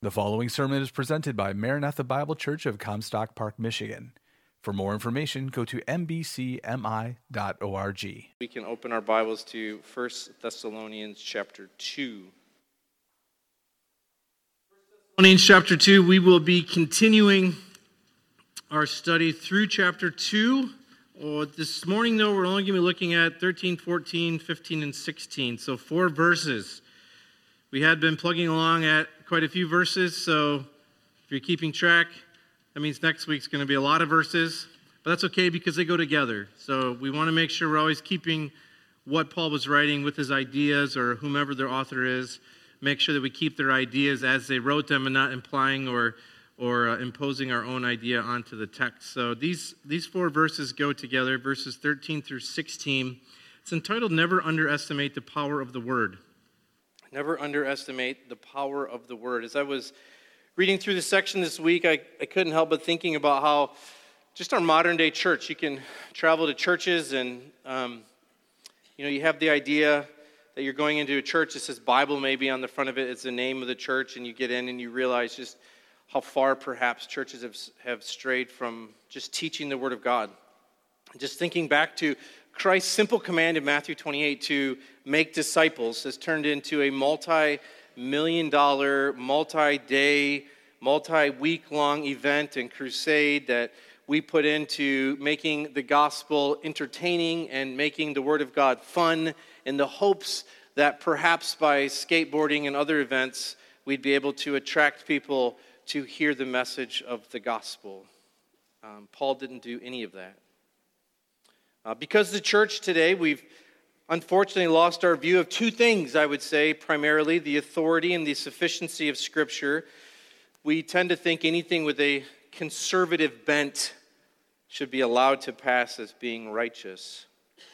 The following sermon is presented by Maranatha Bible Church of Comstock Park, Michigan. For more information, go to mbcmi.org. We can open our Bibles to 1 Thessalonians chapter 2. Thessalonians chapter 2, we will be continuing our study through chapter 2. This morning, though, we're only going to be looking at 13, 14, 15, and 16, so 4 verses. We had been plugging along at quite a few verses, so if you're keeping track, that means next week's going to be a lot of verses, but that's okay because they go together. So we want to make sure we're always keeping what Paul was writing with his ideas or whomever their author is. Make sure that we keep their ideas as they wrote them and not implying or imposing our own idea onto the text. So these 4 verses go together, verses 13 through 16. It's entitled, Never Underestimate the Power of the Word. Never underestimate the power of the Word. As I was reading through this section this week, I couldn't help but thinking about how just our modern day church, you can travel to churches and, you have the idea that you're going into a church that says Bible maybe on the front of it. It's the name of the church, and you get in and you realize just how far perhaps churches have strayed from just teaching the Word of God. Just thinking back to Christ's simple command in Matthew 28 to make disciples has turned into a multi-million-dollar, multi-day, multi-week-long event and crusade that we put into making the gospel entertaining and making the Word of God fun in the hopes that perhaps by skateboarding and other events, we'd be able to attract people to hear the message of the gospel. Paul didn't do any of that. Because the church today, we've unfortunately lost our view of 2 things, I would say, primarily, the authority and the sufficiency of Scripture. We tend to think anything with a conservative bent should be allowed to pass as being righteous.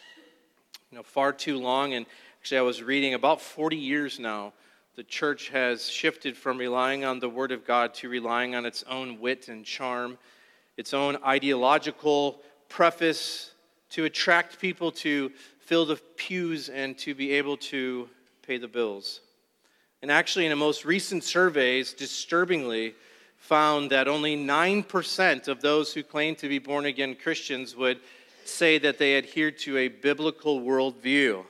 Far too long, and actually I was reading about 40 years now, the church has shifted from relying on the Word of God to relying on its own wit and charm, its own ideological preface to attract people to fill the pews and to be able to pay the bills. And actually, in the most recent surveys, disturbingly, found that only 9% of those who claim to be born-again Christians would say that they adhere to a biblical worldview.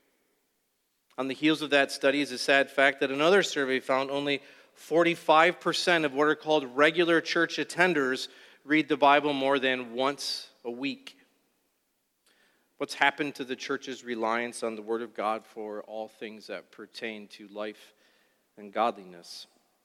On the heels of that study is a sad fact that another survey found only 45% of what are called regular church attenders read the Bible more than once a week. What's happened to the church's reliance on the Word of God for all things that pertain to life and godliness?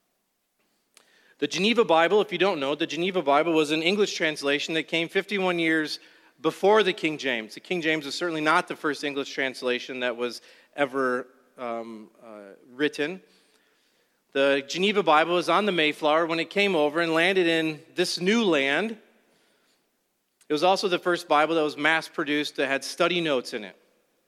The Geneva Bible, if you don't know, the Geneva Bible was an English translation that came 51 years before the King James. The King James was certainly not the first English translation that was ever written. The Geneva Bible was on the Mayflower when it came over and landed in this new land. It was also the first Bible that was mass-produced that had study notes in it.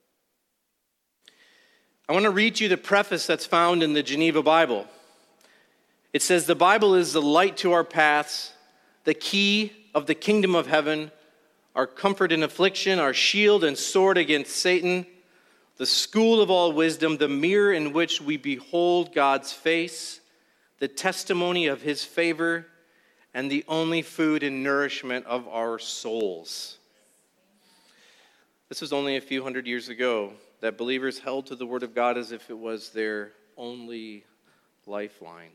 I want to read you the preface that's found in the Geneva Bible. It says, "The Bible is the light to our paths, the key of the kingdom of heaven, our comfort in affliction, our shield and sword against Satan, the school of all wisdom, the mirror in which we behold God's face, the testimony of his favor, and the only food and nourishment of our souls." This was only a few hundred years ago that believers held to the Word of God as if it was their only lifeline.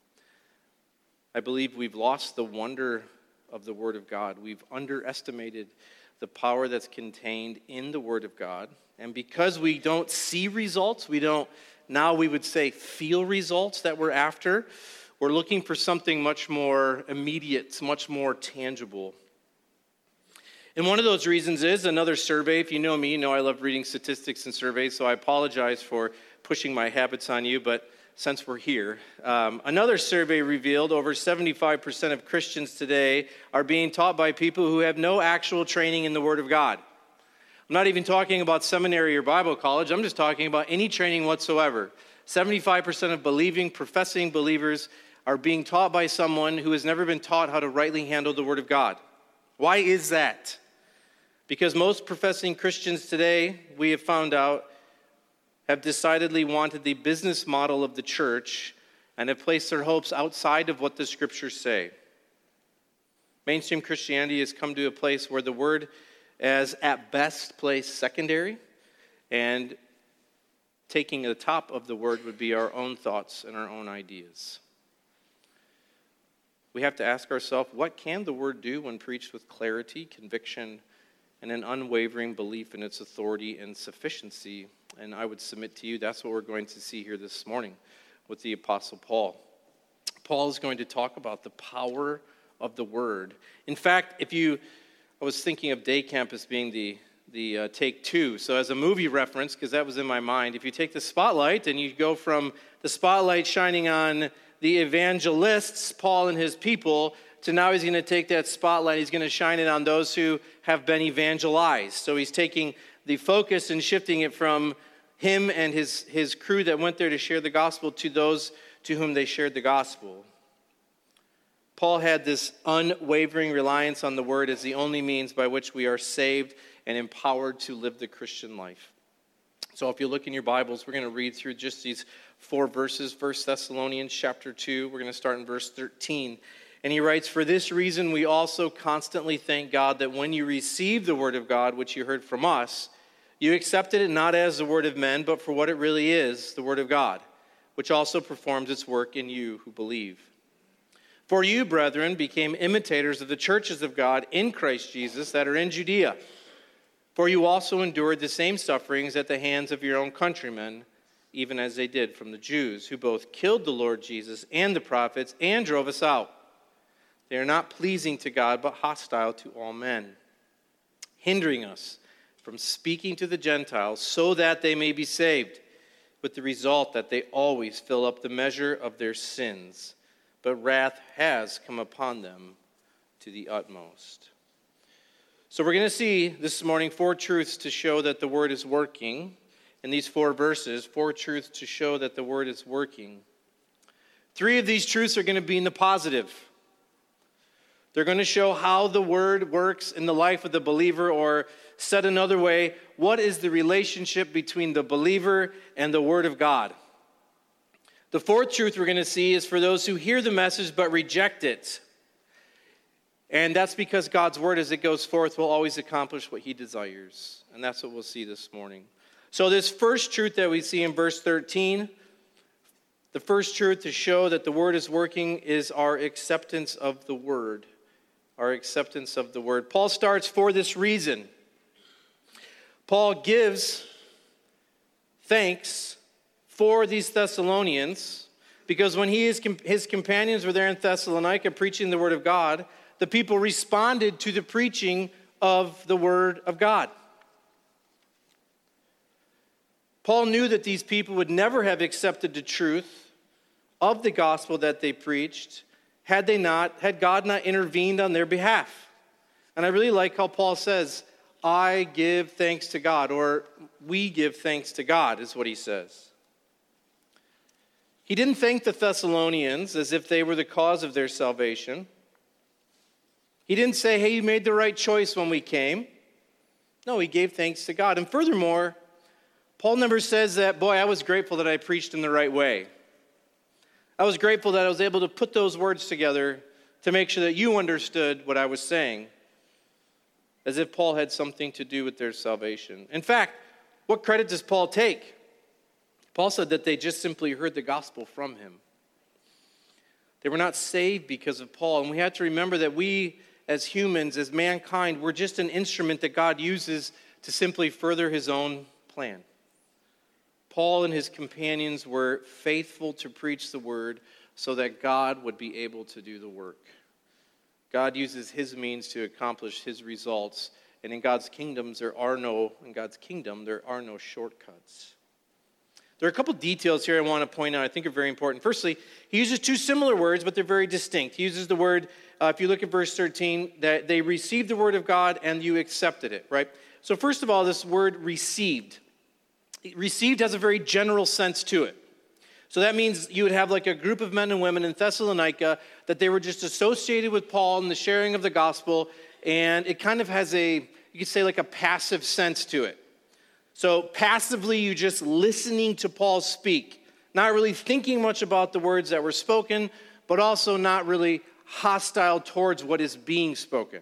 I believe we've lost the wonder of the Word of God. We've underestimated the power that's contained in the Word of God. And because we don't see results, we would say feel results that we're after, we're looking for something much more immediate, much more tangible. And one of those reasons is another survey. If you know me, you know I love reading statistics and surveys, so I apologize for pushing my habits on you, but since we're here, another survey revealed over 75% of Christians today are being taught by people who have no actual training in the Word of God. I'm not even talking about seminary or Bible college. I'm just talking about any training whatsoever. 75% of professing believers are being taught by someone who has never been taught how to rightly handle the Word of God. Why is that? Because most professing Christians today, we have found out, have decidedly wanted the business model of the church and have placed their hopes outside of what the Scriptures say. Mainstream Christianity has come to a place where the Word is at best placed secondary, and taking the top of the Word would be our own thoughts and our own ideas. We have to ask ourselves, what can the Word do when preached with clarity, conviction, and an unwavering belief in its authority and sufficiency? And I would submit to you that's what we're going to see here this morning with the Apostle Paul. Paul is going to talk about the power of the Word. In fact, I was thinking of Day Camp as being the take two. So as a movie reference, because that was in my mind, if you take the spotlight and you go from the spotlight shining on the evangelists, Paul and his people, to now he's going to take that spotlight, he's going to shine it on those who have been evangelized. So he's taking the focus and shifting it from him and his crew that went there to share the gospel to those to whom they shared the gospel. Paul had this unwavering reliance on the Word as the only means by which we are saved and empowered to live the Christian life. So if you look in your Bibles, we're going to read through just these 4 verses, 1 Thessalonians chapter 2. We're going to start in verse 13. And he writes, "For this reason we also constantly thank God that when you received the word of God, which you heard from us, you accepted it not as the word of men, but for what it really is, the word of God, which also performs its work in you who believe. For you, brethren, became imitators of the churches of God in Christ Jesus that are in Judea. For you also endured the same sufferings at the hands of your own countrymen, even as they did from the Jews, who both killed the Lord Jesus and the prophets and drove us out. They are not pleasing to God, but hostile to all men, hindering us from speaking to the Gentiles so that they may be saved, with the result that they always fill up the measure of their sins. But wrath has come upon them to the utmost." So we're going to see this morning 4 truths to show that the word is working. In these 4 verses, 4 truths to show that the word is working. 3 of these truths are going to be in the positive. They're going to show how the word works in the life of the believer, or said another way, what is the relationship between the believer and the word of God? The 4th truth we're going to see is for those who hear the message but reject it. And that's because God's word, as it goes forth, will always accomplish what he desires. And that's what we'll see this morning. So this first truth that we see in verse 13, the first truth to show that the word is working is our acceptance of the word. Our acceptance of the word. Paul starts, "For this reason." Paul gives thanks for these Thessalonians, because when his companions were there in Thessalonica preaching the word of God, the people responded to the preaching of the word of God. Paul knew that these people would never have accepted the truth of the gospel that they preached had God not intervened on their behalf. And I really like how Paul says, "I give thanks to God," or "we give thanks to God," is what he says. He didn't thank the Thessalonians as if they were the cause of their salvation. He didn't say, "Hey, you made the right choice when we came." No, he gave thanks to God. And furthermore, Paul never says that, "Boy, I was grateful that I preached in the right way. I was grateful that I was able to put those words together to make sure that you understood what I was saying," as if Paul had something to do with their salvation. In fact, what credit does Paul take? Paul said that they just simply heard the gospel from him. They were not saved because of Paul. And we have to remember that we, as humans, as mankind, we're just an instrument that God uses to simply further his own plan. Paul and his companions were faithful to preach the word so that God would be able to do the work. God uses his means to accomplish his results. And in God's kingdom, there are no shortcuts. There are a couple details here I want to point out I think are very important. Firstly, he uses 2 similar words, but they're very distinct. He uses the word, if you look at verse 13, that they received the word of God and you accepted it, right? So first of all, this word received. Received has a very general sense to it. So that means you would have like a group of men and women in Thessalonica that they were just associated with Paul and the sharing of the gospel, and it kind of has you could say like a passive sense to it. So passively, you just listening to Paul speak, not really thinking much about the words that were spoken, but also not really hostile towards what is being spoken.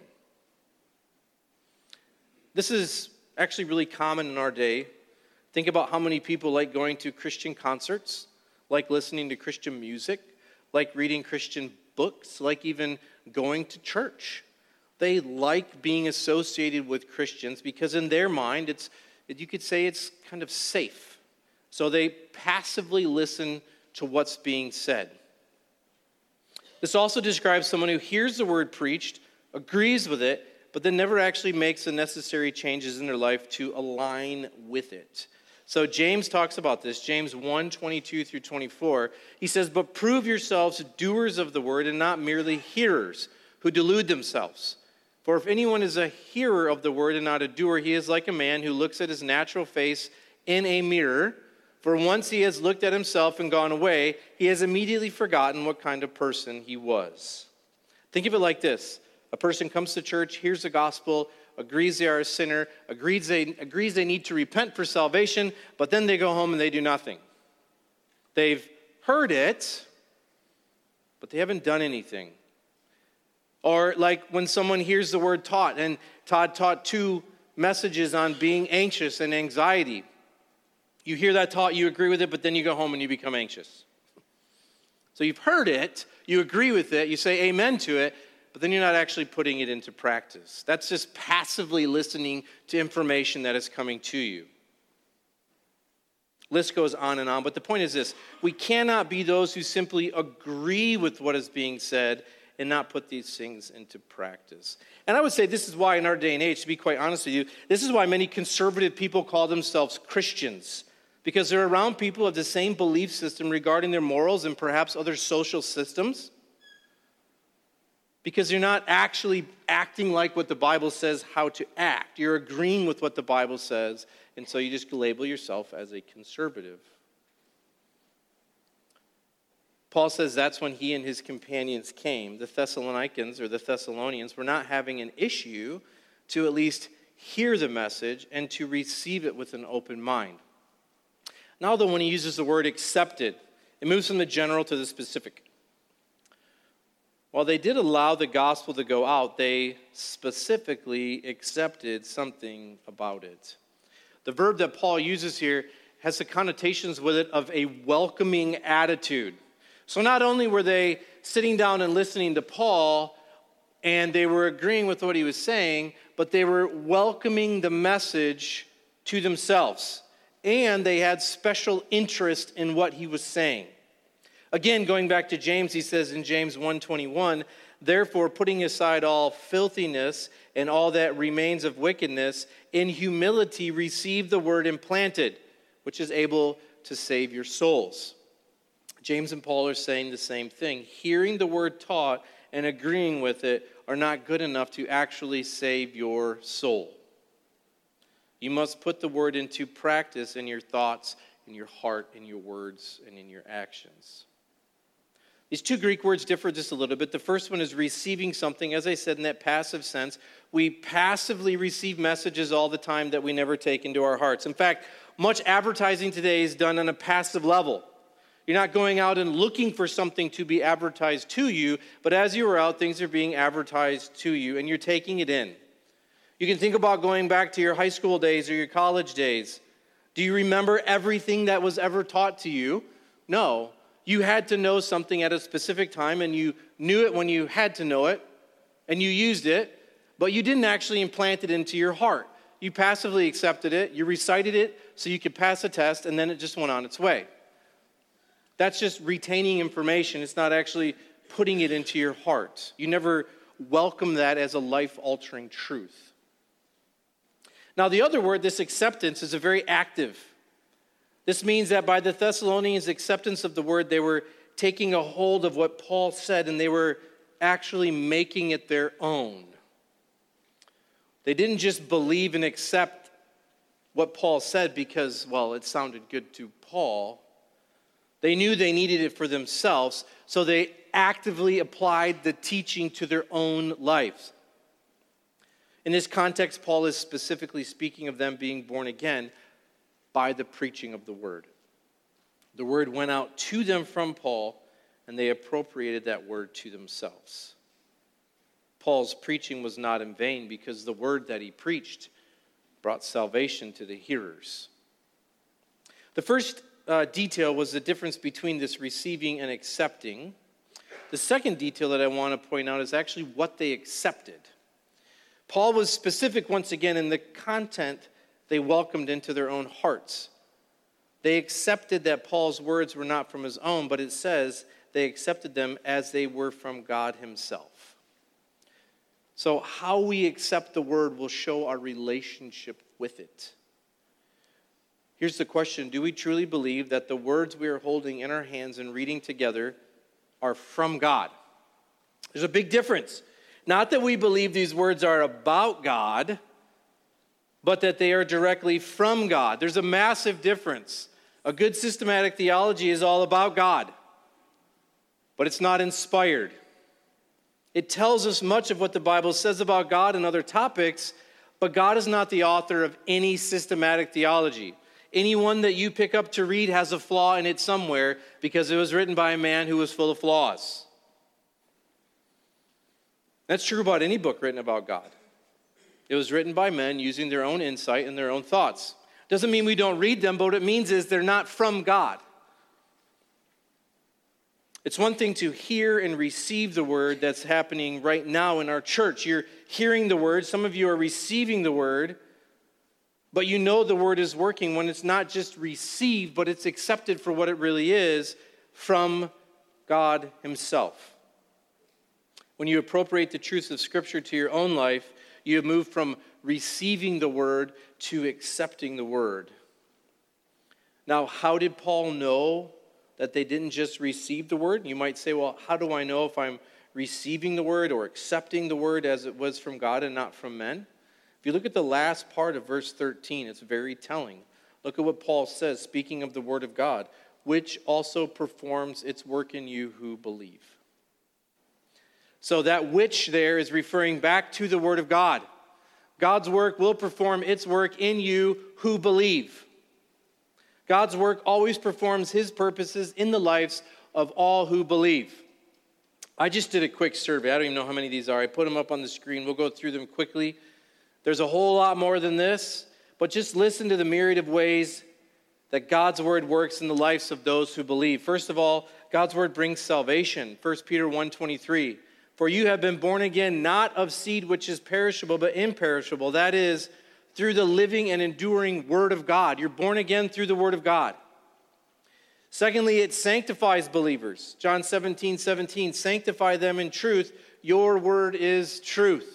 This is actually really common in our day. Think about how many people like going to Christian concerts, like listening to Christian music, like reading Christian books, like even going to church. They like being associated with Christians because in their mind, you could say it's kind of safe. So they passively listen to what's being said. This also describes someone who hears the word preached, agrees with it, but then never actually makes the necessary changes in their life to align with it. So James talks about this, James 1:22 through 24. He says, "But prove yourselves doers of the word and not merely hearers who delude themselves. For if anyone is a hearer of the word and not a doer, he is like a man who looks at his natural face in a mirror. For once he has looked at himself and gone away, he has immediately forgotten what kind of person he was." Think of it like this. A person comes to church, hears the gospel, agrees they are a sinner, agrees they need to repent for salvation, but then they go home and they do nothing. They've heard it, but they haven't done anything. Or like when someone hears the word taught, and Todd taught 2 messages on being anxious and anxiety. You hear that taught, you agree with it, but then you go home and you become anxious. So you've heard it, you agree with it, you say amen to it, but then you're not actually putting it into practice. That's just passively listening to information that is coming to you. List goes on and on, but the point is this: we cannot be those who simply agree with what is being said and not put these things into practice. And I would say this is why in our day and age, to be quite honest with you, this is why many conservative people call themselves Christians, because they're around people of the same belief system regarding their morals and perhaps other social systems, because you're not actually acting like what the Bible says how to act. You're agreeing with what the Bible says, and so you just label yourself as a conservative. Paul says that's when he and his companions came. The Thessalonians were not having an issue to at least hear the message and to receive it with an open mind. Now, though, when he uses the word accepted, it moves from the general to the specific. While they did allow the gospel to go out, they specifically accepted something about it. The verb that Paul uses here has the connotations with it of a welcoming attitude. So not only were they sitting down and listening to Paul, and they were agreeing with what he was saying, but they were welcoming the message to themselves. And they had special interest in what he was saying. Again, going back to James, he says in James 1:21, "Therefore, putting aside all filthiness and all that remains of wickedness, in humility receive the word implanted, which is able to save your souls." James and Paul are saying the same thing. Hearing the word taught and agreeing with it are not good enough to actually save your soul. You must put the word into practice in your thoughts, in your heart, in your words, and in your actions. These 2 Greek words differ just a little bit. The first one is receiving something. As I said, in that passive sense, we passively receive messages all the time that we never take into our hearts. In fact, much advertising today is done on a passive level. You're not going out and looking for something to be advertised to you, but as you are out, things are being advertised to you, and you're taking it in. You can think about going back to your high school days or your college days. Do you remember everything that was ever taught to you? No. You had to know something at a specific time, and you knew it when you had to know it, and you used it, but you didn't actually implant it into your heart. You passively accepted it, you recited it so you could pass a test, and then it just went on its way. That's just retaining information. It's not actually putting it into your heart. You never welcome that as a life-altering truth. Now, the other word, this acceptance, is a very active. This means that by the Thessalonians' acceptance of the word, they were taking a hold of what Paul said, and they were actually making it their own. They didn't just believe and accept what Paul said because, well, it sounded good to Paul. They knew they needed it for themselves, so they actively applied the teaching to their own lives. In this context, Paul is specifically speaking of them being born again by the preaching of the word. The word went out to them from Paul, and they appropriated that word to themselves. Paul's preaching was not in vain because the word that he preached brought salvation to the hearers. The first detail was the difference between this receiving and accepting. The second detail that I want to point out is actually what they accepted. Paul was specific once again in the content they welcomed into their own hearts. They accepted that Paul's words were not from his own, but it says they accepted them as they were from God himself. So how we accept the word will show our relationship with it. Here's the question: do we truly believe that the words we are holding in our hands and reading together are from God? There's a big difference. Not that we believe these words are about God, but that they are directly from God. There's a massive difference. A good systematic theology is all about God, but it's not inspired. It tells us much of what the Bible says about God and other topics, but God is not the author of any systematic theology. Anyone that you pick up to read has a flaw in it somewhere because it was written by a man who was full of flaws. That's true about any book written about God. It was written by men using their own insight and their own thoughts. Doesn't mean we don't read them, but what it means is they're not from God. It's one thing to hear and receive the word that's happening right now in our church. You're hearing the word. Some of you are receiving the word. But you know the word is working when it's not just received, but it's accepted for what it really is from God himself. When you appropriate the truths of Scripture to your own life, you have moved from receiving the word to accepting the word. Now, how did Paul know that they didn't just receive the word? You might say, well, how do I know if I'm receiving the word or accepting the word as it was from God and not from men? If you look at the last part of verse 13, it's very telling. Look at what Paul says, speaking of the word of God, which also performs its work in you who believe. So that which there is referring back to the word of God. God's work will perform its work in you who believe. God's work always performs his purposes in the lives of all who believe. I just did a quick survey. I don't even know how many of these are. I put them up on the screen. We'll go through them quickly. There's a whole lot more than this, but just listen to the myriad of ways that God's word works in the lives of those who believe. First of all, God's word brings salvation. 1 Peter 1:23. For you have been born again, not of seed which is perishable, but imperishable. That is, through the living and enduring word of God. You're born again through the word of God. Secondly, it sanctifies believers. John 17:17. Sanctify them in truth. Your word is truth.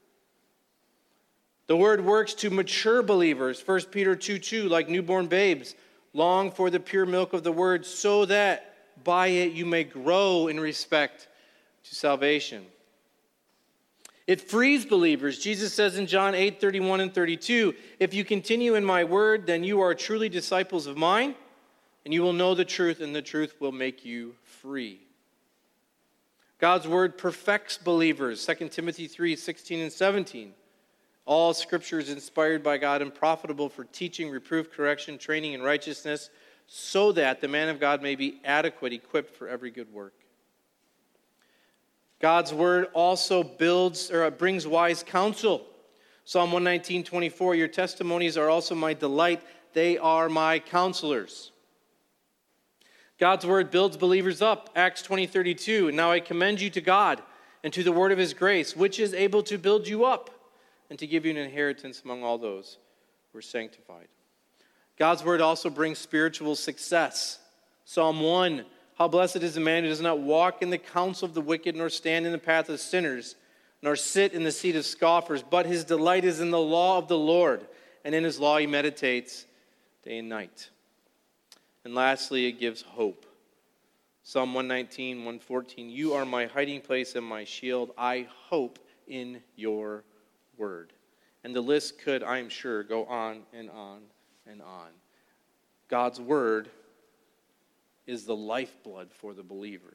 The word works to mature believers. 1 Peter 2:2, like newborn babes, long for the pure milk of the word, so that by it you may grow in respect to salvation. It frees believers. Jesus says in John 8:31 and 32, if you continue in my word, then you are truly disciples of mine, and you will know the truth, and the truth will make you free. God's word perfects believers. 2 Timothy 3:16 and 17. All Scripture is inspired by God and profitable for teaching, reproof, correction, training in righteousness, so that the man of God may be adequate, equipped for every good work. God's word also brings wise counsel. Psalm 119:24, your testimonies are also my delight. They are my counselors. God's word builds believers up. Acts 20:32, now I commend you to God and to the word of his grace, which is able to build you up and to give you an inheritance among all those who are sanctified. God's word also brings spiritual success. Psalm 1, how blessed is the man who does not walk in the counsel of the wicked, nor stand in the path of sinners, nor sit in the seat of scoffers, but his delight is in the law of the Lord, and in his law he meditates day and night. And lastly, it gives hope. Psalm 119, 114, you are my hiding place and my shield. I hope in your word. And the list could, I'm sure, go on and on and on. God's word is the lifeblood for the believer.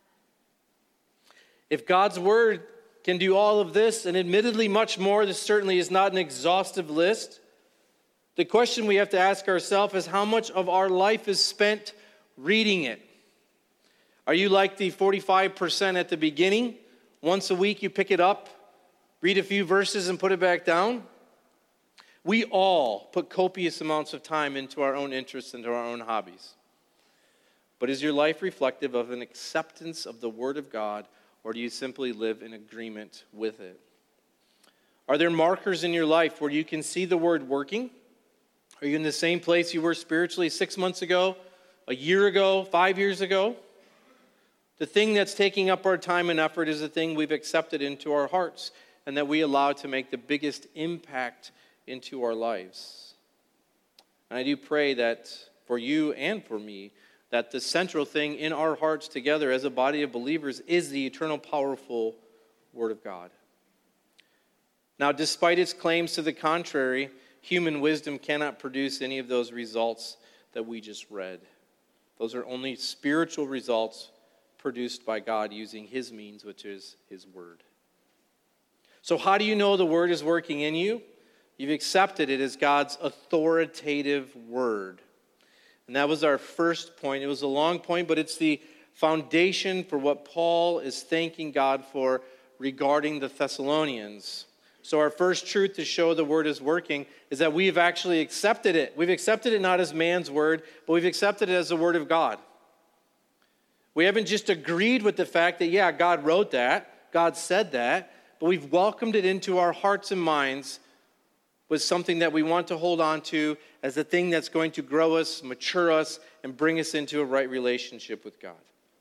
If God's word can do all of this, and admittedly much more, this certainly is not an exhaustive list. The question we have to ask ourselves is how much of our life is spent reading it? Are you like the 45% at the beginning? Once a week you pick it up, read a few verses and put it back down? We all put copious amounts of time into our own interests and our own hobbies. But is your life reflective of an acceptance of the Word of God, or do you simply live in agreement with it? Are there markers in your life where you can see the Word working? Are you in the same place you were spiritually 6 months ago, a year ago, 5 years ago? The thing that's taking up our time and effort is the thing we've accepted into our hearts and that we allow to make the biggest impact into our lives. And I do pray that for you and for me, that the central thing in our hearts together as a body of believers is the eternal, powerful Word of God. Now, despite its claims to the contrary, human wisdom cannot produce any of those results that we just read. Those are only spiritual results produced by God using His means, which is His Word. So how do you know the Word is working in you? You've accepted it as God's authoritative Word. And that was our first point. It was a long point, but it's the foundation for what Paul is thanking God for regarding the Thessalonians. So our first truth to show the Word is working is that we've actually accepted it. We've accepted it not as man's word, but we've accepted it as the Word of God. We haven't just agreed with the fact that, yeah, God wrote that, God said that, but we've welcomed it into our hearts and minds with something that we want to hold on to as the thing that's going to grow us, mature us, and bring us into a right relationship with God.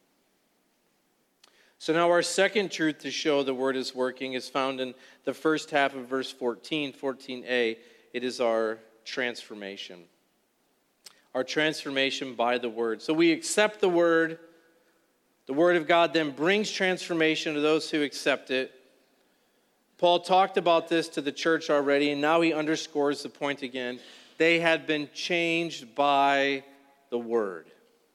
So now our second truth to show the Word is working is found in the first half of verse 14a. It is our transformation. Our transformation by the Word. So we accept the Word. The Word of God then brings transformation to those who accept it. Paul talked about this to the church already, and now he underscores the point again. They had been changed by the Word.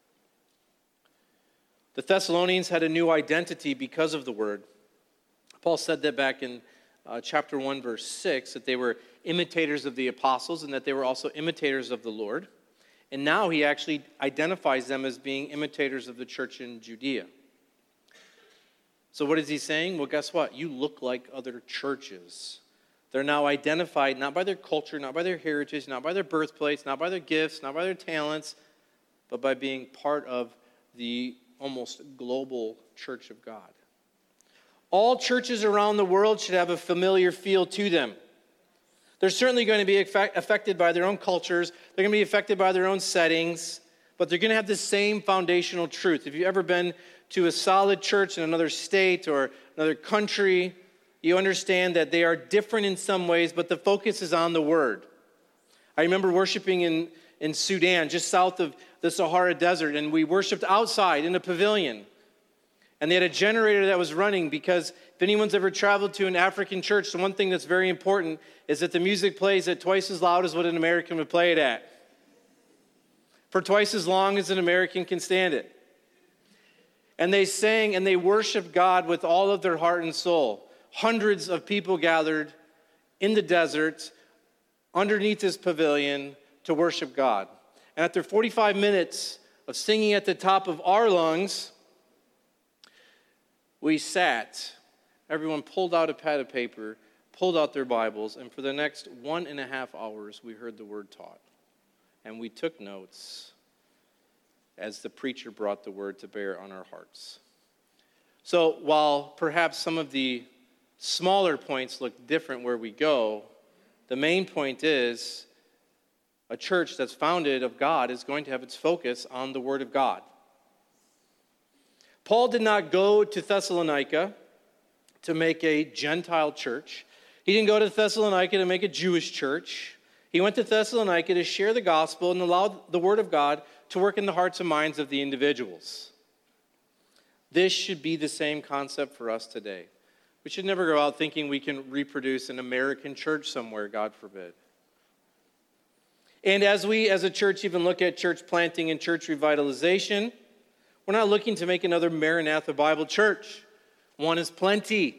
The Thessalonians had a new identity because of the Word. Paul said that back in chapter 1, verse 6, that they were imitators of the apostles and that they were also imitators of the Lord. And now he actually identifies them as being imitators of the church in Judea. So what is he saying? Well, guess what? You look like other churches. They're now identified not by their culture, not by their heritage, not by their birthplace, not by their gifts, not by their talents, but by being part of the almost global church of God. All churches around the world should have a familiar feel to them. They're certainly going to be affected by their own cultures. They're going to be affected by their own settings, but they're going to have the same foundational truth. If you've ever been to a solid church in another state or another country, you understand that they are different in some ways, but the focus is on the Word. I remember worshiping in Sudan, just south of the Sahara Desert, and we worshiped outside in a pavilion. And they had a generator that was running because if anyone's ever traveled to an African church, the one thing that's very important is that the music plays at twice as loud as what an American would play it at. For twice as long as an American can stand it. And they sang and they worshiped God with all of their heart and soul. Hundreds of people gathered in the desert underneath this pavilion to worship God. And after 45 minutes of singing at the top of our lungs, we sat. Everyone pulled out a pad of paper, pulled out their Bibles, and for the next 1.5 hours, we heard the Word taught. And we took notes as the preacher brought the Word to bear on our hearts. So while perhaps some of the smaller points look different where we go, the main point is a church that's founded of God is going to have its focus on the Word of God. Paul did not go to Thessalonica to make a Gentile church. He didn't go to Thessalonica to make a Jewish church. He went to Thessalonica to share the gospel and allow the Word of God to work in the hearts and minds of the individuals. This should be the same concept for us today. We should never go out thinking we can reproduce an American church somewhere, God forbid. And as we as a church even look at church planting and church revitalization, we're not looking to make another Maranatha Bible church. One is plenty.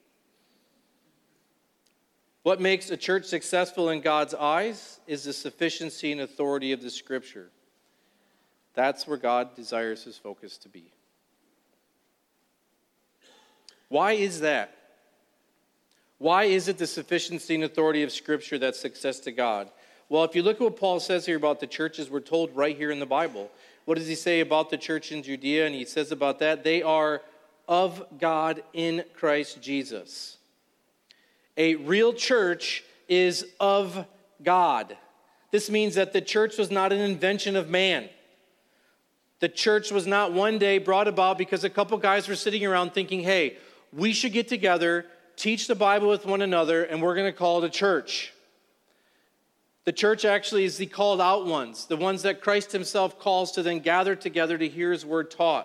What makes a church successful in God's eyes is the sufficiency and authority of the Scripture. That's where God desires his focus to be. Why is that? Why is it the sufficiency and authority of Scripture that's success to God? Well, if you look at what Paul says here about the churches, we're told right here in the Bible. What does he say about the church in Judea? And he says about that, they are of God in Christ Jesus. A real church is of God. This means that the church was not an invention of man. The church was not one day brought about because a couple guys were sitting around thinking, hey, we should get together, teach the Bible with one another, and we're going to call it a church. The church actually is the called out ones, the ones that Christ himself calls to then gather together to hear his word taught.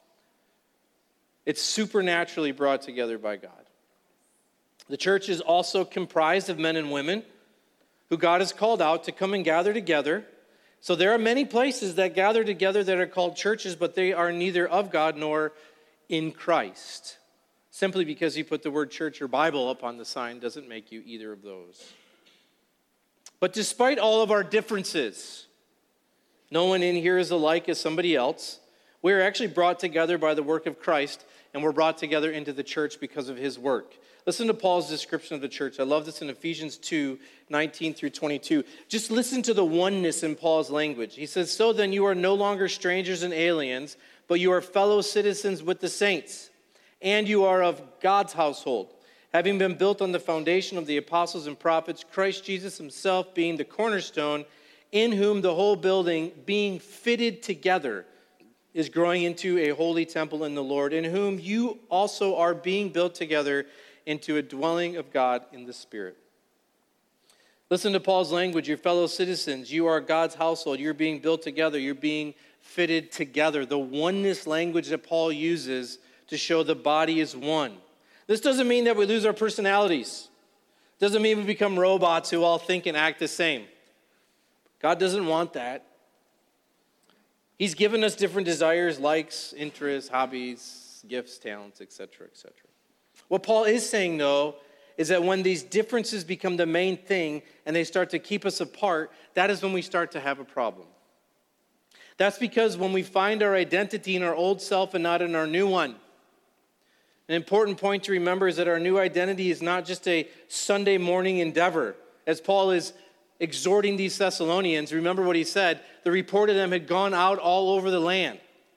It's supernaturally brought together by God. The church is also comprised of men and women who God has called out to come and gather together. So there are many places that gather together that are called churches, but they are neither of God nor in Christ. Simply because you put the word church or Bible up on the sign doesn't make you either of those. But despite all of our differences, no one in here is alike as somebody else. We are actually brought together by the work of Christ, and we're brought together into the church because of his work. Listen to Paul's description of the church. I love this in Ephesians 2, 19 through 22. Just listen to the oneness in Paul's language. He says, so then you are no longer strangers and aliens, but you are fellow citizens with the saints, and you are of God's household, having been built on the foundation of the apostles and prophets, Christ Jesus himself being the cornerstone, in whom the whole building, being fitted together, is growing into a holy temple in the Lord, in whom you also are being built together into a dwelling of God in the Spirit. Listen to Paul's language. Your fellow citizens, you are God's household. You're being built together. You're being fitted together. The oneness language that Paul uses to show the body is one. This doesn't mean that we lose our personalities. Doesn't mean we become robots who all think and act the same. God doesn't want that. He's given us different desires, likes, interests, hobbies, gifts, talents, etc., etc. What Paul is saying, though, is that when these differences become the main thing and they start to keep us apart, that is when we start to have a problem. That's because when we find our identity in our old self and not in our new one. An important point to remember is that our new identity is not just a Sunday morning endeavor. As Paul is exhorting these Thessalonians, remember what he said, the report of them had gone out all over the land.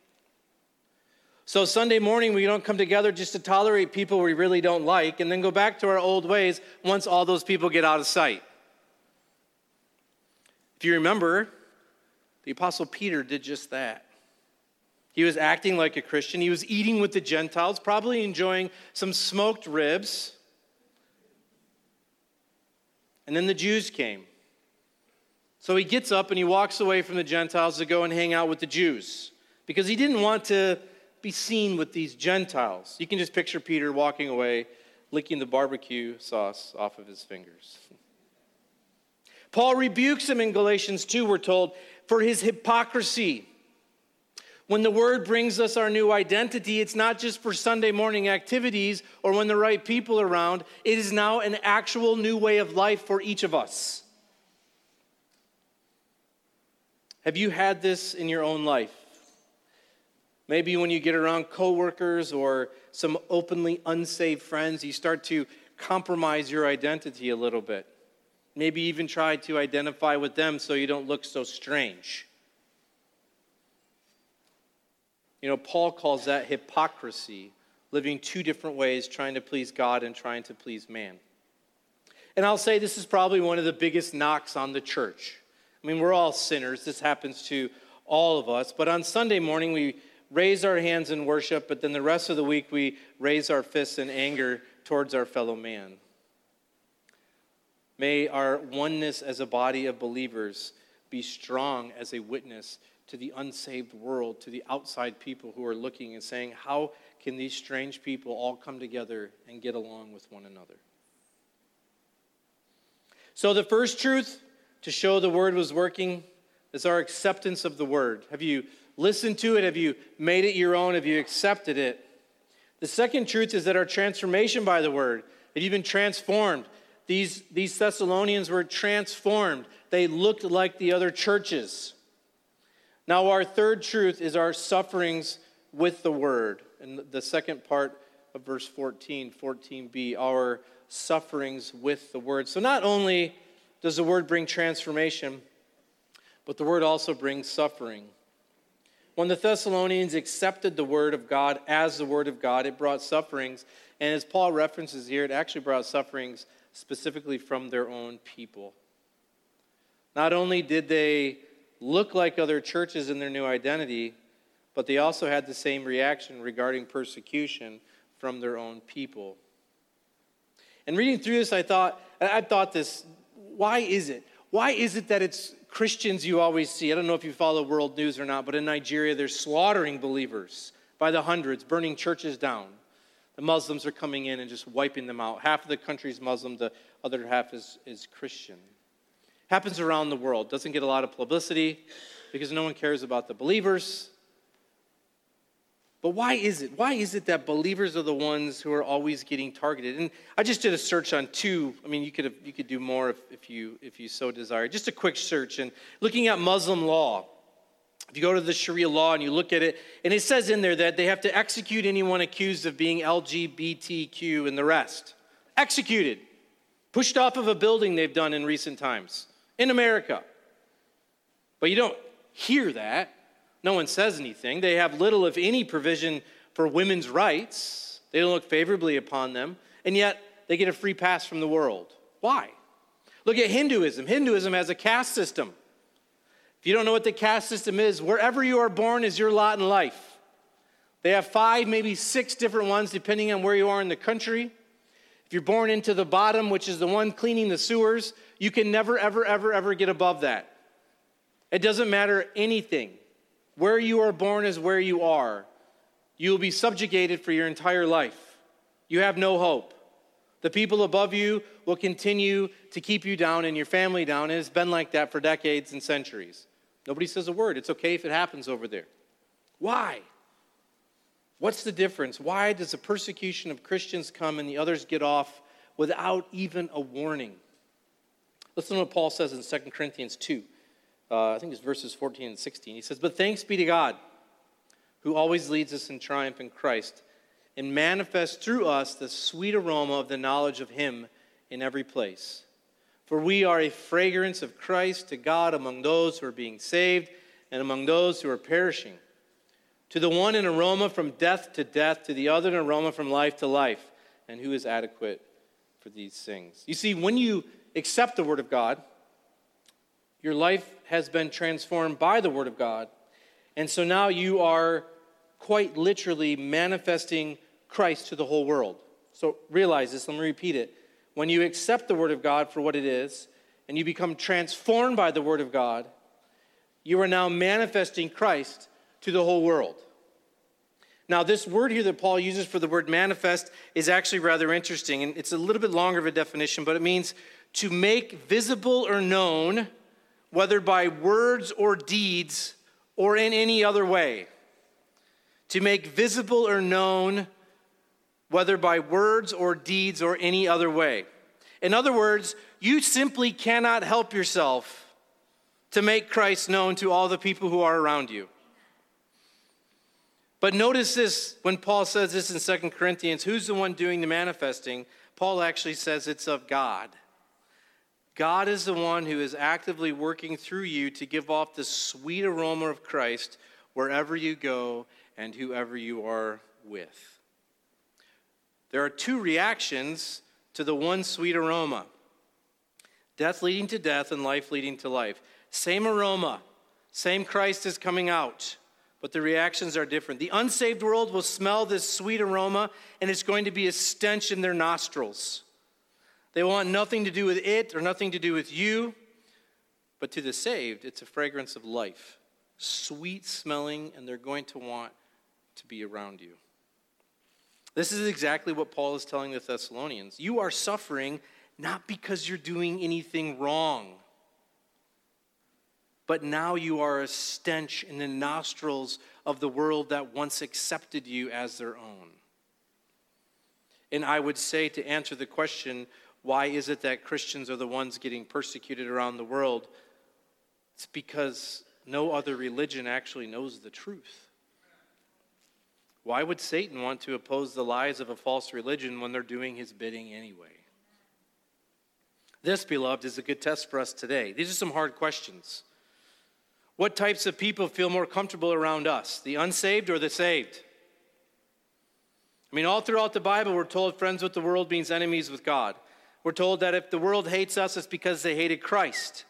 So Sunday morning, we don't come together just to tolerate people we really don't like and then go back to our old ways once all those people get out of sight. If you remember, the Apostle Peter did just that. He was acting like a Christian. He was eating with the Gentiles, probably enjoying some smoked ribs. And then the Jews came. So he gets up and he walks away from the Gentiles to go and hang out with the Jews because he didn't want to be seen with these Gentiles. You can just picture Peter walking away, licking the barbecue sauce off of his fingers. Paul rebukes him in Galatians 2, we're told, for his hypocrisy. When the word brings us our new identity, it's not just for Sunday morning activities or when the right people are around. It is now an actual new way of life for each of us. Have you had this in your own life? Maybe when you get around coworkers or some openly unsaved friends, you start to compromise your identity a little bit. Maybe even try to identify with them so you don't look so strange. You know, Paul calls that hypocrisy, living two different ways, trying to please God and trying to please man. And I'll say this is probably one of the biggest knocks on the church. I mean, we're all sinners. This happens to all of us. But on Sunday morning, we raise our hands in worship, but then the rest of the week, we raise our fists in anger towards our fellow man. May our oneness as a body of believers be strong as a witness to the unsaved world, to the outside people who are looking and saying, how can these strange people all come together and get along with one another? So the first truth to show the word was working is our acceptance of the word. Have you listened to it? Have you made it your own? Have you accepted it? The second truth is that our transformation by the word, have you been transformed? These Thessalonians were transformed. They looked like the other churches. Now, our third truth is our sufferings with the word. And the second part of verse 14, 14b, our sufferings with the word. So not only does the word bring transformation, but the word also brings suffering. When the Thessalonians accepted the word of God as the word of God, it brought sufferings. And as Paul references here, it actually brought sufferings specifically from their own people. Not only did they look like other churches in their new identity, but they also had the same reaction regarding persecution from their own people. And reading through this, I thought this, why is it? Why is it that it's Christians you always see? I don't know if you follow world news or not, but in Nigeria, they're slaughtering believers by the hundreds, burning churches down. The Muslims are coming in and just wiping them out. Half of the country is Muslim, the other half is Christian. Happens around the world. Doesn't get a lot of publicity because no one cares about the believers. But why is it? Why is it that believers are the ones who are always getting targeted? And I just did a search on two. I mean, you could do more if you so desire. Just a quick search and looking at Muslim law. If you go to the Sharia law and you look at it, and it says in there that they have to execute anyone accused of being LGBTQ and the rest. Executed. Pushed off of a building they've done in recent times in America. But you don't hear that. No one says anything. They have little, if any, provision for women's rights. They don't look favorably upon them. And yet, they get a free pass from the world. Why? Look at Hinduism. Hinduism has a caste system. If you don't know what the caste system is, wherever you are born is your lot in life. They have 5, maybe 6 different ones, depending on where you are in the country. If you're born into the bottom, which is the one cleaning the sewers, you can never, ever, ever, ever get above that. It doesn't matter anything. Where you are born is where you are. You will be subjugated for your entire life. You have no hope. The people above you will continue to keep you down and your family down, and it's been like that for decades and centuries. Nobody says a word. It's okay if it happens over there. Why? What's the difference? Why does the persecution of Christians come and the others get off without even a warning? Listen to what Paul says in 2 Corinthians 2. I think it's verses 14 and 16. He says, "But thanks be to God, who always leads us in triumph in Christ, and manifests through us the sweet aroma of the knowledge of him in every place. For we are a fragrance of Christ to God among those who are being saved and among those who are perishing. To the one an aroma from death to death, to the other an aroma from life to life. And who is adequate for these things?" You see, when you accept the word of God, your life has been transformed by the word of God. And so now you are quite literally manifesting Christ to the whole world. So realize this, let me repeat it. When you accept the word of God for what it is, and you become transformed by the word of God, you are now manifesting Christ to the whole world. Now, this word here that Paul uses for the word manifest is actually rather interesting, and it's a little bit longer of a definition, but it means to make visible or known, whether by words or deeds or in any other way. To make visible or known, whether by words or deeds or any other way. In other words, you simply cannot help yourself to make Christ known to all the people who are around you. But notice this, when Paul says this in 2 Corinthians, who's the one doing the manifesting? Paul actually says it's of God. God is the one who is actively working through you to give off the sweet aroma of Christ wherever you go and whoever you are with. There are 2 reactions to the one sweet aroma. Death leading to death and life leading to life. Same aroma, same Christ is coming out, but the reactions are different. The unsaved world will smell this sweet aroma, and it's going to be a stench in their nostrils. They want nothing to do with it or nothing to do with you, but to the saved, it's a fragrance of life, sweet smelling, and they're going to want to be around you. This is exactly what Paul is telling the Thessalonians. You are suffering not because you're doing anything wrong, but now you are a stench in the nostrils of the world that once accepted you as their own. And I would say, to answer the question, why is it that Christians are the ones getting persecuted around the world? It's because no other religion actually knows the truth. Why would Satan want to oppose the lies of a false religion when they're doing his bidding anyway? This, beloved, is a good test for us today. These are some hard questions. What types of people feel more comfortable around us, the unsaved or the saved? I mean, all throughout the Bible, we're told friends with the world means enemies with God. We're told that if the world hates us, it's because they hated Christ.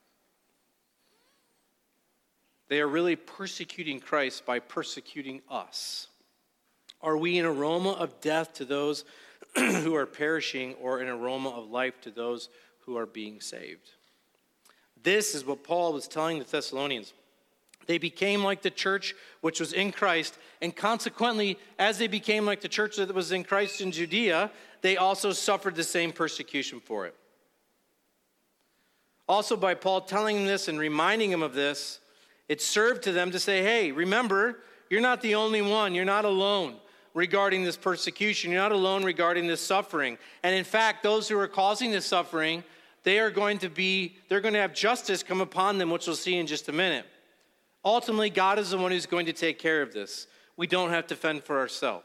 They are really persecuting Christ by persecuting us. Are we an aroma of death to those who are perishing, or an aroma of life to those who are being saved? This is what Paul was telling the Thessalonians. They became like the church which was in Christ, and consequently, as they became like the church that was in Christ in Judea, they also suffered the same persecution for it. Also, by Paul telling them this and reminding them of this, it served to them to say, hey, remember, you're not the only one. You're not alone regarding this persecution. You're not alone regarding this suffering. And in fact, those who are causing this suffering, they're going to have justice come upon them, which we'll see in just a minute. Ultimately, God is the one who's going to take care of this. We don't have to fend for ourselves.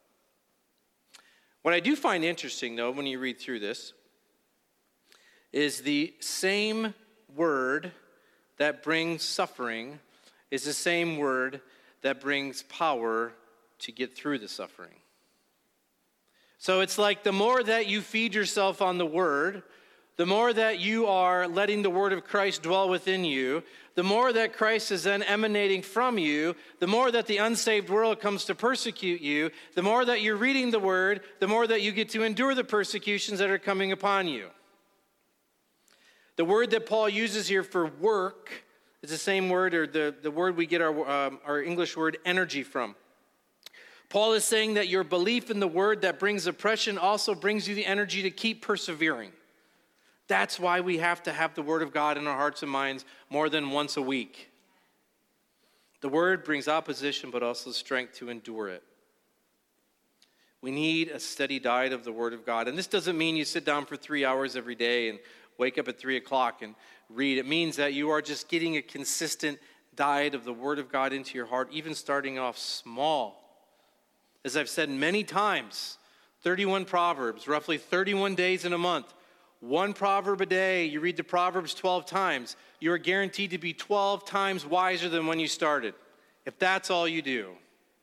What I do find interesting, though, when you read through this, is the same word that brings suffering is the same word that brings power to get through the suffering. So it's like the more that you feed yourself on the word, the more that you are letting the word of Christ dwell within you, the more that Christ is then emanating from you, the more that the unsaved world comes to persecute you, the more that you're reading the word, the more that you get to endure the persecutions that are coming upon you. The word that Paul uses here for work is the same word, or the word we get our English word energy from. Paul is saying that your belief in the word that brings oppression also brings you the energy to keep persevering. That's why we have to have the word of God in our hearts and minds more than once a week. The word brings opposition, but also strength to endure it. We need a steady diet of the word of God. And this doesn't mean you sit down for 3 hours every day and wake up at 3 o'clock and read. It means that you are just getting a consistent diet of the word of God into your heart, even starting off small. As I've said many times, 31 Proverbs, roughly 31 days in a month. One proverb a day, you read the Proverbs 12 times. You are guaranteed to be 12 times wiser than when you started, if that's all you do.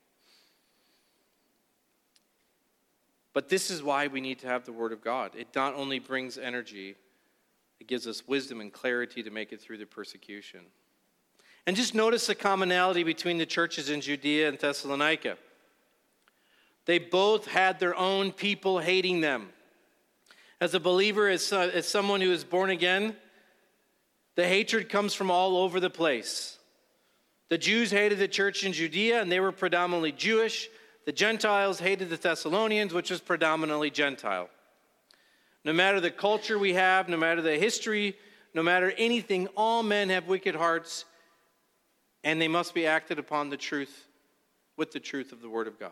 But this is why we need to have the Word of God. It not only brings energy, it gives us wisdom and clarity to make it through the persecution. And just notice the commonality between the churches in Judea and Thessalonica. They both had their own people hating them. As a believer, as someone who is born again, the hatred comes from all over the place. The Jews hated the church in Judea, and they were predominantly Jewish. The Gentiles hated the Thessalonians, which was predominantly Gentile. No matter the culture we have, no matter the history, no matter anything, all men have wicked hearts, and they must be acted upon with the truth of the Word of God.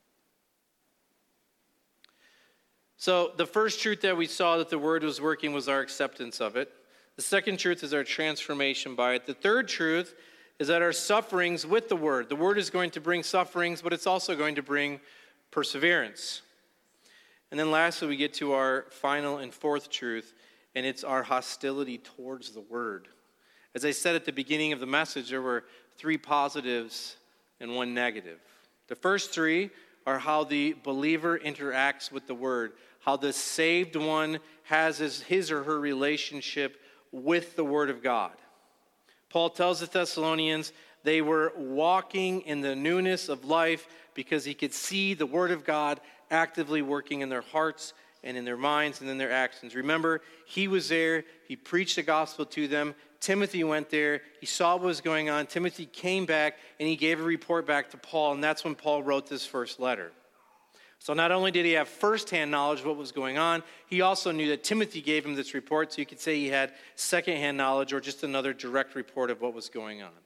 So the first truth that we saw that the word was working was our acceptance of it. The second truth is our transformation by it. The third truth is that our sufferings with the word is going to bring sufferings, but it's also going to bring perseverance. And then lastly, we get to our final and fourth truth, and it's our hostility towards the word. As I said at the beginning of the message, there were 3 positives and 1 negative. The first 3 are how the believer interacts with the word, how the saved one has his or her relationship with the word of God. Paul tells the Thessalonians they were walking in the newness of life because he could see the word of God actively working in their hearts and in their minds and in their actions. Remember, he was there. He preached the gospel to them. Timothy went there. He saw what was going on. Timothy came back, and he gave a report back to Paul, and that's when Paul wrote this first letter. So not only did he have firsthand knowledge of what was going on, he also knew that Timothy gave him this report, so you could say he had secondhand knowledge or just another direct report of what was going on.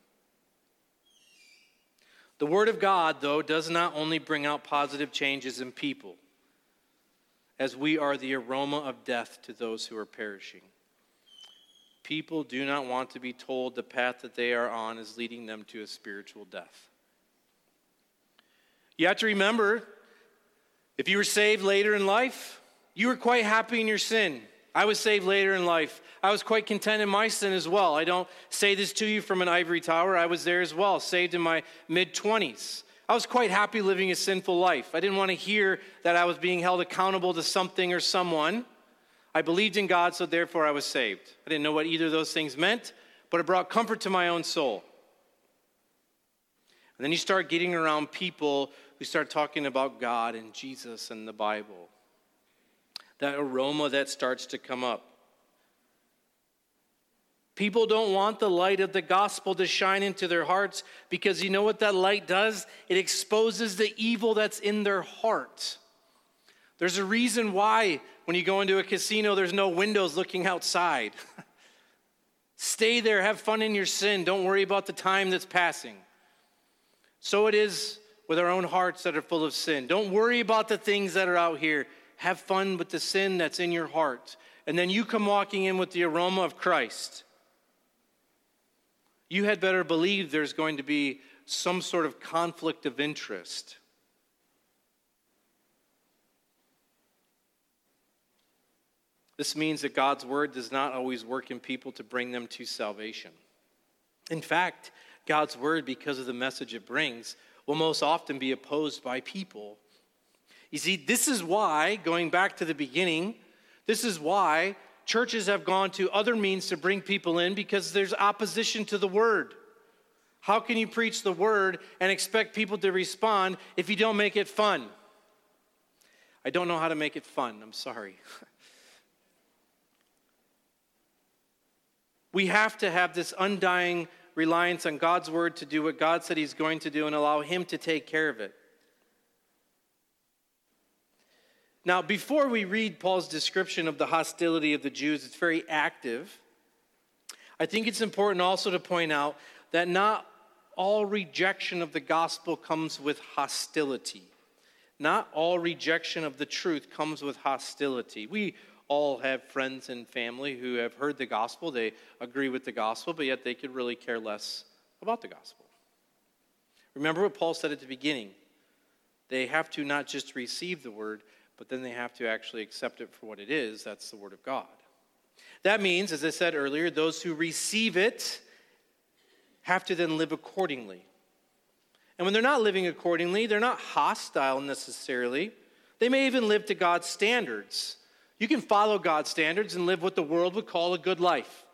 The Word of God, though, does not only bring out positive changes in people, as we are the aroma of death to those who are perishing. People do not want to be told the path that they are on is leading them to a spiritual death. You have to remember, if you were saved later in life, you were quite happy in your sin. I was saved later in life. I was quite content in my sin as well. I don't say this to you from an ivory tower. I was there as well, saved in my mid-20s. I was quite happy living a sinful life. I didn't want to hear that I was being held accountable to something or someone. I believed in God, so therefore I was saved. I didn't know what either of those things meant, but it brought comfort to my own soul. And then you start getting around people who start talking about God and Jesus and the Bible. That aroma that starts to come up. People don't want the light of the gospel to shine into their hearts because you know what that light does? It exposes the evil that's in their heart. There's a reason why when you go into a casino, there's no windows looking outside. Stay there, have fun in your sin. Don't worry about the time that's passing. So it is with our own hearts that are full of sin. Don't worry about the things that are out here. Have fun with the sin that's in your heart. And then you come walking in with the aroma of Christ. You had better believe there's going to be some sort of conflict of interest. This means that God's word does not always work in people to bring them to salvation. In fact, God's word, because of the message it brings, will most often be opposed by people. You see, this is why, going back to the beginning, this is why churches have gone to other means to bring people in, because there's opposition to the word. How can you preach the word and expect people to respond if you don't make it fun? I don't know how to make it fun. I'm sorry. We have to have this undying reliance on God's word to do what God said he's going to do and allow him to take care of it. Now, before we read Paul's description of the hostility of the Jews, it's very active. I think it's important also to point out that not all rejection of the gospel comes with hostility. Not all rejection of the truth comes with hostility. We all have friends and family who have heard the gospel. They agree with the gospel, but yet they could really care less about the gospel. Remember what Paul said at the beginning. They have to not just receive the word, but then they have to actually accept it for what it is. That's the word of God. That means, as I said earlier, those who receive it have to then live accordingly. And when they're not living accordingly, they're not hostile necessarily. They may even live to God's standards. You can follow God's standards and live what the world would call a good life.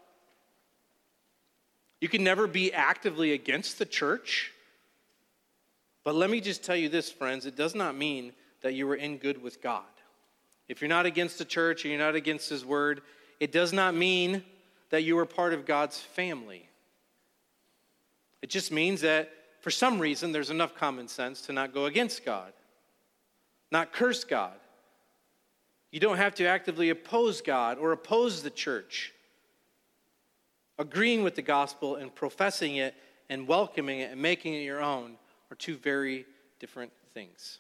You can never be actively against the church. But let me just tell you this, friends, it does not mean that you are in good with God. If you're not against the church and you're not against his word, it does not mean that you are part of God's family. It just means that for some reason there's enough common sense to not go against God, not curse God. You don't have to actively oppose God or oppose the church. Agreeing with the gospel and professing it and welcoming it and making it your own are two very different things.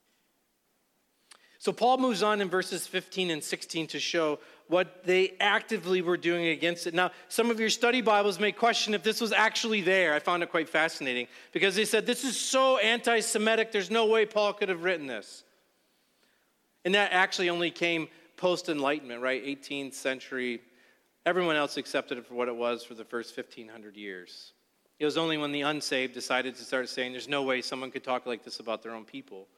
So Paul moves on in verses 15 and 16 to show what they actively were doing against it. Now, some of your study Bibles may question if this was actually there. I found it quite fascinating because they said this is so anti-Semitic, there's no way Paul could have written this. And that actually only came post-Enlightenment, right? 18th century. Everyone else accepted it for what it was for the first 1,500 years. It was only when the unsaved decided to start saying there's no way someone could talk like this about their own people.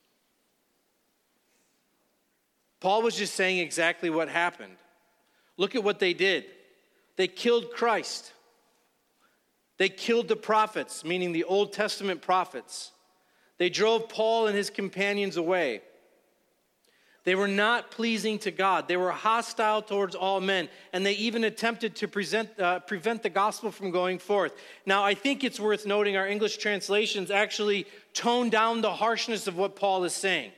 Paul was just saying exactly what happened. Look at what they did. They killed Christ. They killed the prophets, meaning the Old Testament prophets. They drove Paul and his companions away. They were not pleasing to God. They were hostile towards all men, and they even attempted to prevent the gospel from going forth. Now, I think it's worth noting our English translations actually tone down the harshness of what Paul is saying.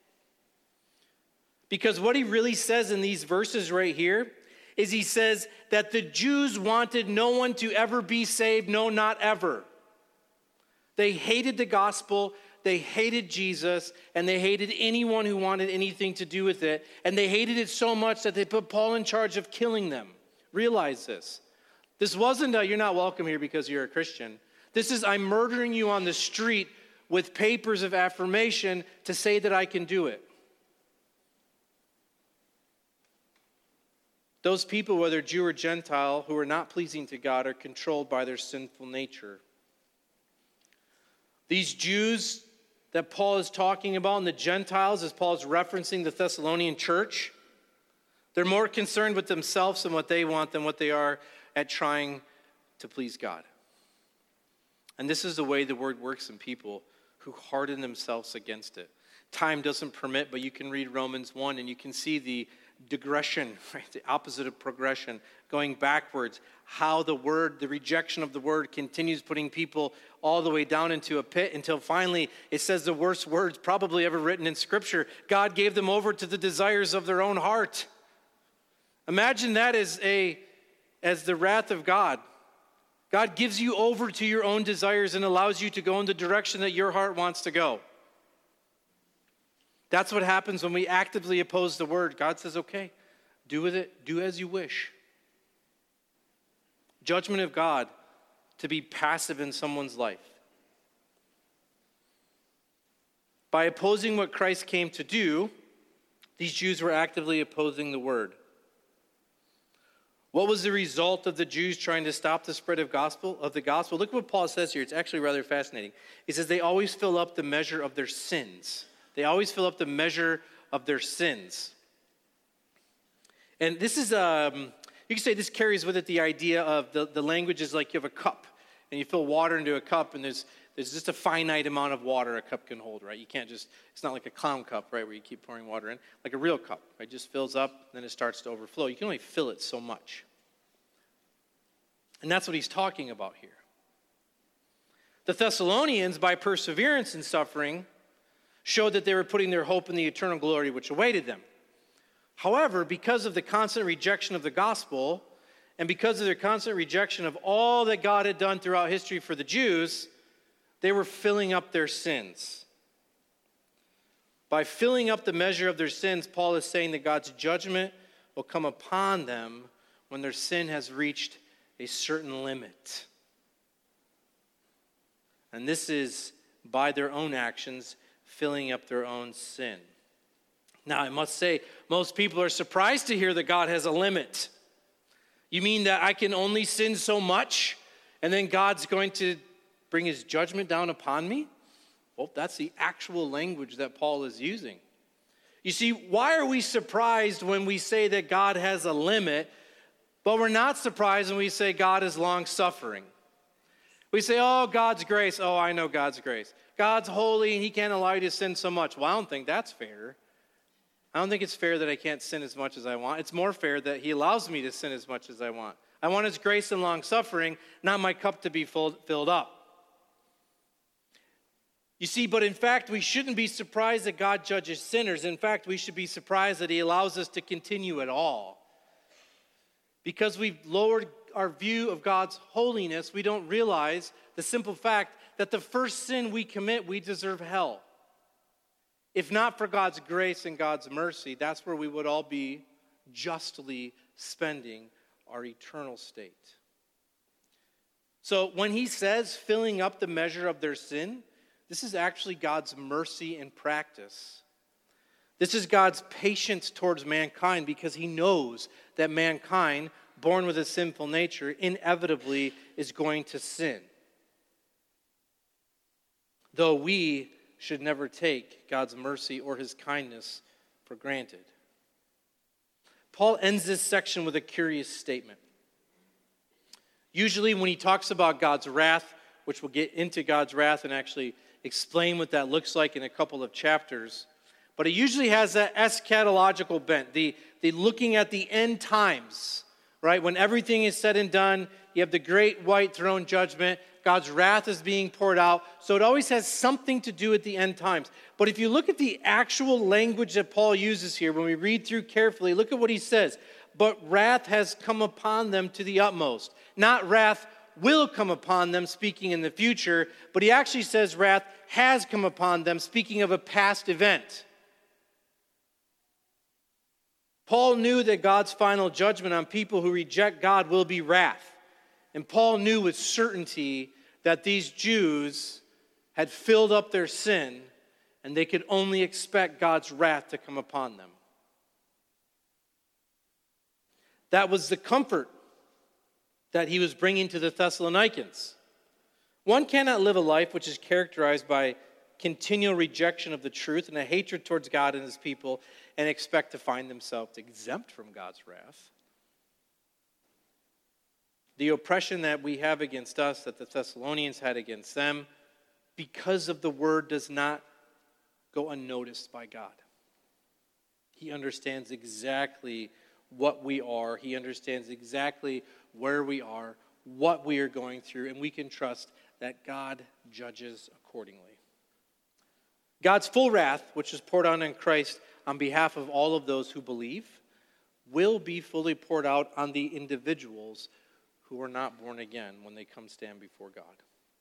Because what he really says in these verses right here is he says that the Jews wanted no one to ever be saved, no, not ever. They hated the gospel, they hated Jesus, and they hated anyone who wanted anything to do with it. And they hated it so much that they put Paul in charge of killing them Realize this. This wasn't you're not welcome here because you're a Christian. This is I'm murdering you on the street with papers of affirmation to say that I can do it. Those people, whether Jew or Gentile, who are not pleasing to God are controlled by their sinful nature. These Jews that Paul is talking about and the Gentiles, as Paul is referencing the Thessalonian church, they're more concerned with themselves and what they want than what they are at trying to please God. And this is the way the word works in people who harden themselves against it. Time doesn't permit, but you can read Romans 1 and you can see the digression, right? The opposite of progression, going backwards, how the rejection of the word continues putting people all the way down into a pit until finally it says the worst words probably ever written in Scripture. God gave them over to the desires of their own heart. Imagine that as the wrath of God. God gives you over to your own desires and allows you to go in the direction that your heart wants to go. That's what happens when we actively oppose the word. God says, okay, do with it, do as you wish. Judgment of God to be passive in someone's life. By opposing what Christ came to do, these Jews were actively opposing the word. What was the result of the Jews trying to stop the spread of the gospel? Look what Paul says here. It's actually rather fascinating. He says they always fill up the measure of their sins. They always fill up the measure of their sins. And this is, you can say this carries with it the idea of the language is like you have a cup, and you fill water into a cup, and there's just a finite amount of water a cup can hold, right? You can't just, it's not like a clown cup, right, where you keep pouring water in. Like a real cup, right? It just fills up, then it starts to overflow. You can only fill it so much. And that's what he's talking about here. The Thessalonians, by perseverance in suffering, showed that they were putting their hope in the eternal glory which awaited them. However, because of the constant rejection of the gospel, and because of their constant rejection of all that God had done throughout history for the Jews, they were filling up their sins. By filling up the measure of their sins, Paul is saying that God's judgment will come upon them when their sin has reached a certain limit. And this is by their own actions, filling up their own sin. Now, I must say, most people are surprised to hear that God has a limit. You mean that I can only sin so much, and then God's going to bring his judgment down upon me? Well, that's the actual language that Paul is using. You see, why are we surprised when we say that God has a limit, but we're not surprised when we say God is long-suffering? We say, oh, God's grace. Oh, I know God's grace. God's holy and he can't allow you to sin so much. Well, I don't think that's fair. I don't think it's fair that I can't sin as much as I want. It's more fair that he allows me to sin as much as I want. I want his grace and long-suffering, not my cup to be filled up. You see, but in fact, we shouldn't be surprised that God judges sinners. In fact, we should be surprised that he allows us to continue at all. Because we've lowered our view of God's holiness, we don't realize the simple fact that the first sin we commit, we deserve hell. If not for God's grace and God's mercy, that's where we would all be justly spending our eternal state. So when he says filling up the measure of their sin, this is actually God's mercy in practice. This is God's patience towards mankind because he knows that mankind, born with a sinful nature, inevitably is going to sin. Though we should never take God's mercy or his kindness for granted. Paul ends this section with a curious statement. Usually when he talks about God's wrath, which we'll get into God's wrath and actually explain what that looks like in a couple of chapters, but it usually has that eschatological bent, the looking at the end times, right? When everything is said and done, you have the great white throne judgment, God's wrath is being poured out, so it always has something to do at the end times. But if you look at the actual language that Paul uses here, when we read through carefully, look at what he says. But wrath has come upon them to the utmost. Not wrath will come upon them, speaking in the future, but he actually says wrath has come upon them, speaking of a past event. Paul knew that God's final judgment on people who reject God will be wrath. And Paul knew with certainty that these Jews had filled up their sin, and they could only expect God's wrath to come upon them. That was the comfort that he was bringing to the Thessalonians. One cannot live a life which is characterized by continual rejection of the truth and a hatred towards God and his people and expect to find themselves exempt from God's wrath. The oppression that we have against us, that the Thessalonians had against them, because of the word, does not go unnoticed by God. He understands exactly what we are. He understands exactly where we are, what we are going through, and we can trust that God judges accordingly. God's full wrath, which is poured out on Christ on behalf of all of those who believe, will be fully poured out on the individuals who are not born again when they come stand before God.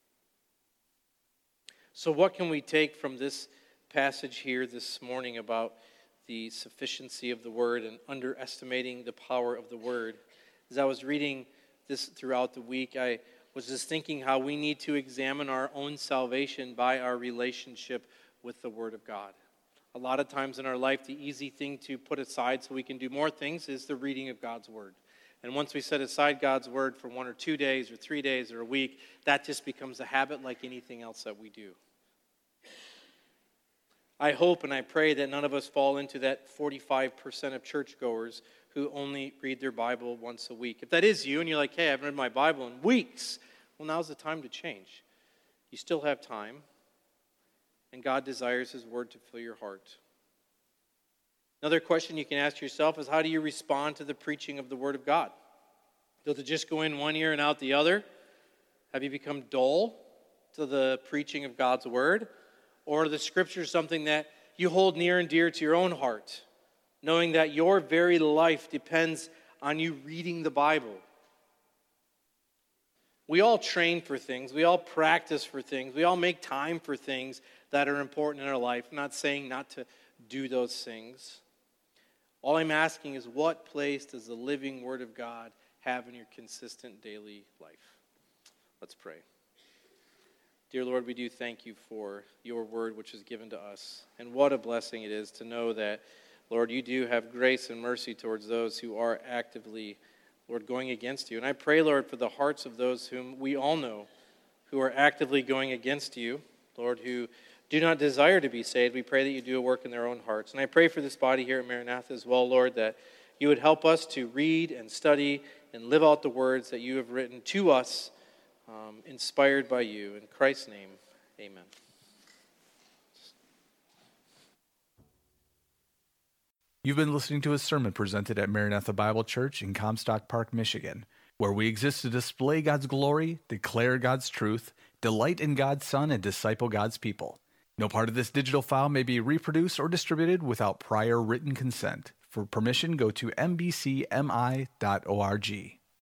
So what can we take from this passage here this morning about the sufficiency of the word and underestimating the power of the word? As I was reading this throughout the week, I was just thinking how we need to examine our own salvation by our relationship with the Word of God. A lot of times in our life, the easy thing to put aside so we can do more things is the reading of God's Word. And once we set aside God's Word for 1 or 2 days or 3 days or a week, that just becomes a habit like anything else that we do. I hope and I pray that none of us fall into that 45% of churchgoers who only read their Bible once a week. If that is you and you're like, hey, I haven't read my Bible in weeks, well, now's the time to change. You still have time, and God desires His Word to fill your heart. Another question you can ask yourself is, how do you respond to the preaching of the Word of God? Does it just go in one ear and out the other? Have you become dull to the preaching of God's Word? Or are the Scriptures something that you hold near and dear to your own heart, knowing that your very life depends on you reading the Bible? We all train for things. We all practice for things. We all make time for things that are important in our life. I'm not saying not to do those things. All I'm asking is, what place does the living Word of God have in your consistent daily life? Let's pray. Dear Lord, we do thank you for your word which is given to us. And what a blessing it is to know that, Lord, you do have grace and mercy towards those who are actively, Lord, going against you. And I pray, Lord, for the hearts of those whom we all know who are actively going against you, Lord, who do not desire to be saved. We pray that you do a work in their own hearts. And I pray for this body here at Maranatha as well, Lord, that you would help us to read and study and live out the words that you have written to us, inspired by you. In Christ's name, amen. You've been listening to a sermon presented at Maranatha Bible Church in Comstock Park, Michigan, where we exist to display God's glory, declare God's truth, delight in God's Son, and disciple God's people. No part of this digital file may be reproduced or distributed without prior written consent. For permission, go to mbcmi.org.